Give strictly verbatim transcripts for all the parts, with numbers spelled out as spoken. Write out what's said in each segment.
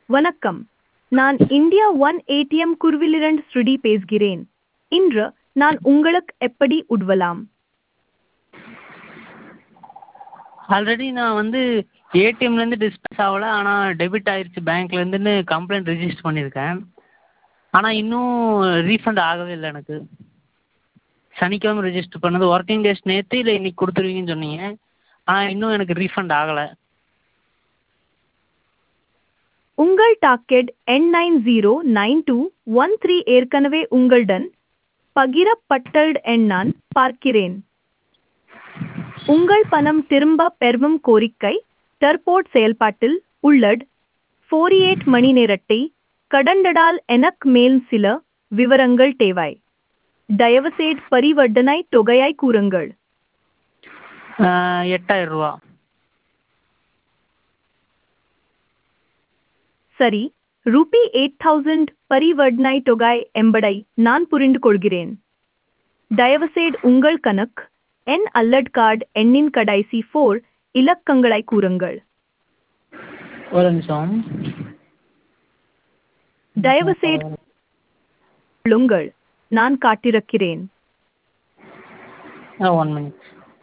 வணக்கம். நான் India one ATM குருவிலிருந்து ஸ்ருதி பேசுகிறேன். இன்று நான் உங்களுக்கு எப்படி உதவலாம்? ஆல்ரெடி நான் வந்து ஏடிஎம்லேருந்து டிஸ்பேச் ஆகல, ஆனால் டெபிட் ஆயிடுச்சு பேங்க்லேருந்துன்னு கம்ப்ளைண்ட் ரெஜிஸ்டர் பண்ணியிருக்கேன். ஆனால் இன்னும் ரீஃபண்ட் ஆகவே இல்லை எனக்கு. சனிக்கிழமை ரெஜிஸ்டர் பண்ணது, ஒர்க்கிங் டேஸ் நேற்று இல்லை இன்னைக்கு கொடுத்துருவீங்கன்னு சொன்னீங்க. ஆனால் இன்னும் எனக்கு ரீஃபண்ட் ஆகலை. உங்கள் டாக்கெட் எண் nine zero nine two one three ஏற்கனவே உங்களுடன் பகிரப்பட்டது எண் நான் பார்க்கிறேன். உங்கள் பணம் திரும்ப பெறும் கோரிக்கை தற்போது செயல்பாட்டில் உள்ளது. நாற்பத்தி எட்டு மணி நேரத்தை கடந்ததால் எனக்கு மேலும் சில விவரங்கள் தேவை. தயவுசெய்து பரிவர்த்தனை தொகையை கூறுங்கள். எட்டாயிரம் ரூபா. சரி, ரூபி எயிட் தௌசண்ட் பரிவர்த்தனை தொகை என்பதை நான் புரிந்து கொள்கிறேன். தயவுசெய்து உங்கள் கணக்கு எண் அல்லது கார்டு எண்ணின் கடைசி ஃபோர் இலக்கங்களை கூறுங்கள். ஒரு நிமிஷம். தயவுசெய்து சொல்லுங்கள், நான் காத்திருக்கிறேன். One minute.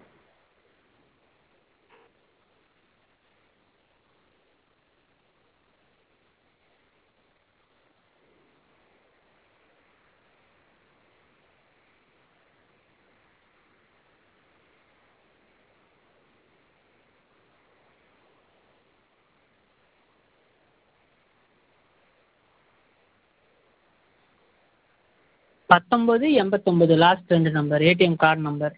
பத்தொம்பது எண்பத்தொம்பது லாஸ்ட் ரெண்டு நம்பர், ஏடிஎம் கார்டு நம்பர்.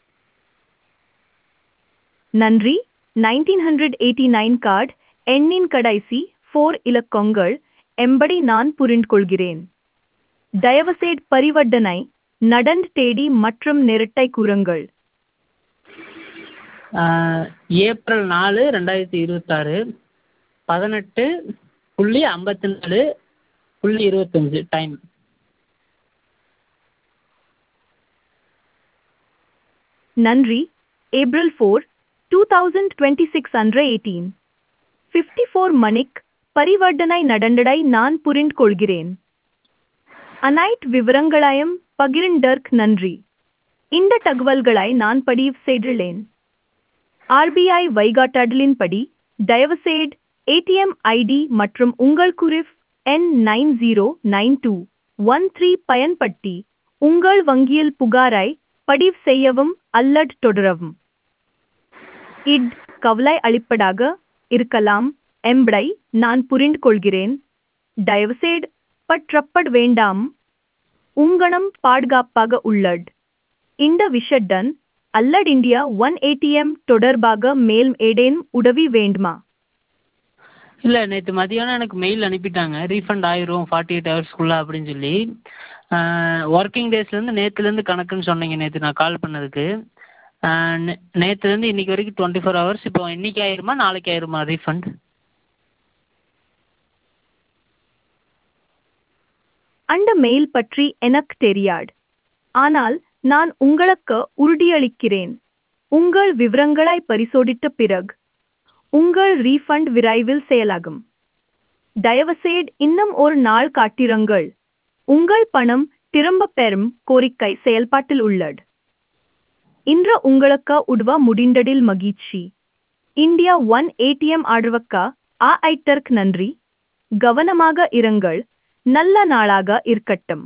நன்றி. Nineteen hundred eighty nine card எண்ணின் கடைசி ஃபோர் இலக்கங்கள் என்பதை நான் புரிந்து கொள்கிறேன். தயவுசெய்து பரிவர்த்தனை நடந்த தேதி மற்றும் நேரத்தை கூறுங்கள். ஏப்ரல் நாலு ரெண்டாயிரத்தி இருபத்தாறு பதினெட்டு புள்ளி ஐம்பத்தி நாலு புள்ளி இருபத்தஞ்சு டைம். நன்றி. April four two thousand twenty six அன்று எயிட்டீன் ஃபிஃப்டி ஃபோர் மணிக்கு பரிவர்த்தனை நடந்ததை நான் புரிந்து கொள்கிறேன். அனைத்து விவரங்களையும் பகிர்ந்ததற்கு நன்றி. இந்த தகவல்களை நான் பதிவு செய்துள்ளேன். ஆர்பிஐ வழிகாட்டுதலின்படி தயவுசெய்து ஏடிஎம் ஐடி மற்றும் உங்கள் குறிப்பு எண் nine zero nine two one three பயன்படுத்தி உங்கள் வங்கியில் புகாரை பதிவு செய்யவும் அல்லது தொடரவும். இது கவலை அளிப்பதாக இருக்கலாம் என்பதை நான் புரிந்து கொள்கிறேன். தயவுசெய்து பற்றப்பட வேண்டாம். உங்கணம் பாதுகாப்பாக உள்ளது. இந்த விஷயத்துடன் அல்லது இந்தியா ஒன் ஏடிஎம் தொடர்பாக மேலும் ஏதேனும் உதவி வேண்டுமா? இல்லை, நேற்று மதியானம் எனக்கு மெயில் அனுப்பிட்டாங்க, ரீஃபண்ட் ஆயிரும் ஃபார்ட்டி எயிட் ஹவர்ஸ்க்குள்ளே அப்படின்னு சொல்லி. ஒர்க்கிங் டேஸ்லேருந்து நேற்றுலேருந்து கணக்குன்னு சொன்னீங்க நேற்று நான் கால் பண்ணதுக்கு. நே நேற்றுலேருந்து இன்றைக்கி வரைக்கும் டுவெண்ட்டி ஃபோர் ஹவர்ஸ். இப்போ இன்றைக்கி ஆயிருமா நாளைக்கு ஆயிருமா ரீஃபண்ட்? அந்த மெயில் பற்றி எனக்கு தெரியாது. ஆனால் நான் உங்களுக்கு உறுதியளிக்கிறேன், உங்கள் விவரங்களை பரிசோதித்த பிறகு உங்கள் ரீஃபண்ட் விரைவில் செயலாகும். தயவுசெய்து இன்னும் ஒரு நாள் காத்திருங்கள். உங்கள் பணம் திரும்பப் பெறும் கோரிக்கை செயல்பாட்டில் உள்ளது. இன்று உங்களுக்கு உதவ முடிந்ததில் மகிழ்ச்சி. இந்தியா ஒன் ஏடிஎம் ஆதரவுக்கு ஆய்தற்கு நன்றி. கவனமாக இருங்கள். நல்ல நாளாக இருக்கட்டும்.